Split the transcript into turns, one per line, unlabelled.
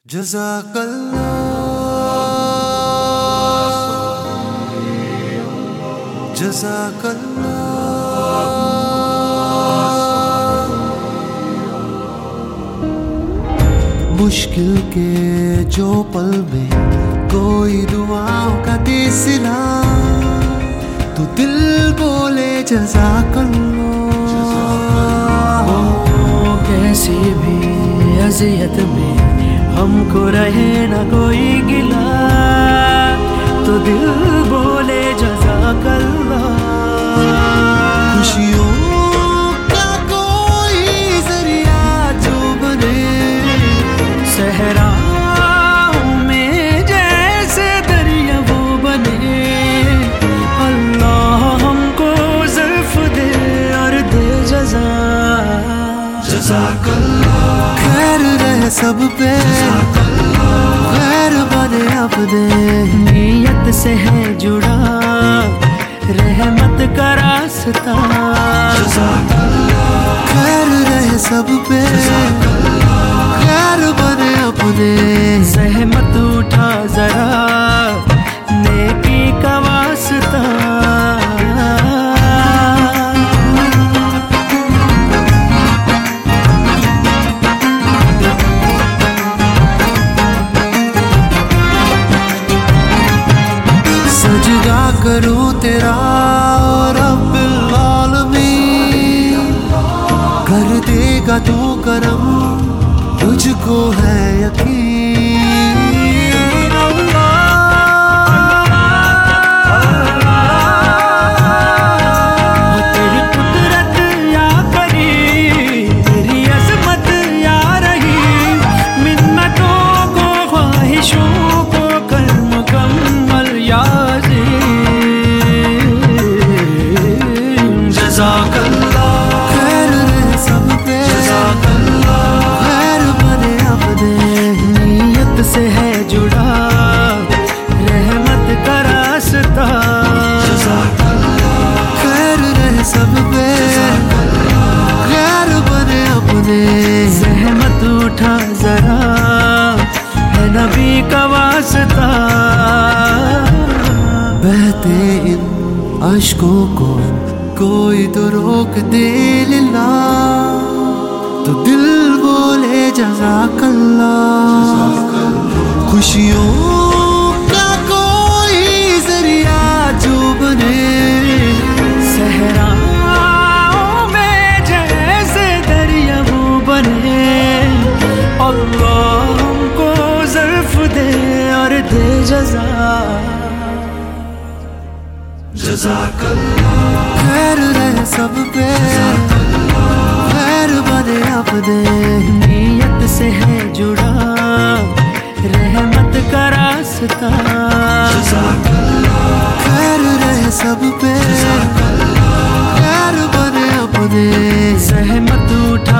जज़ाकल्लाह जज़ाकल्लाह। मुश्किल के जो पल में कोई दुआओं का दे सिला, तो दिल बोले जज़ाकल्लाह।
कैसी भी अज़ियत में हमको रहे न कोई गिला, तो दिल बोले जज़ाकल्लाह।
खुशियों का कोई जरिया जो बने,
सहराओं में जैसे दरिया वो बने। अल्लाह हमको ज़र्फ दे और दे जज़ा।
जज़ाकल्लाह। खैर रहे सब पे, खैर बने अपने।
नीयत से है जुड़ा रहमत का रास्ता।
खैर रहे सब पे, खैर बने अपने।
सहमत उठा जरा नेकी का वास्ता।
सजदा करूं तेरा रब्बिल आलमीन, कर देगा तू करम, तुझको है यकीन।
तेरी कुदरत या करीम, तेरी अज़मत या रहीम, मिन्नतों को ख्वाहिशों को कर मुकम्मल या
जज़ाकल्लाह। खैर रहे सब पे, खैर बने अपने।
नीयत से है जुड़ा रहमत का रास्ता।
खैर रहे सब पे, खैर बने अपने।
सहमत उठा जरा है नबी का वास्ता।
बहते इन अश्कों को कोई तो रोक दे लिल्ला, तो दिल बोले जज़ाकल्लाह। खुशियों का कोई जरिया जो बने,
सहराओं में जैसे दरिया वो बने। अल्लाह हमको ज़र्फ दे और दे जज़ा।
खैर रहे सब पे, खैर बने अपने।
नीयत से है जुड़ा रहमत का रास्ता।
खैर रहे सब पे, खैर बने अपने।
सहमत उठा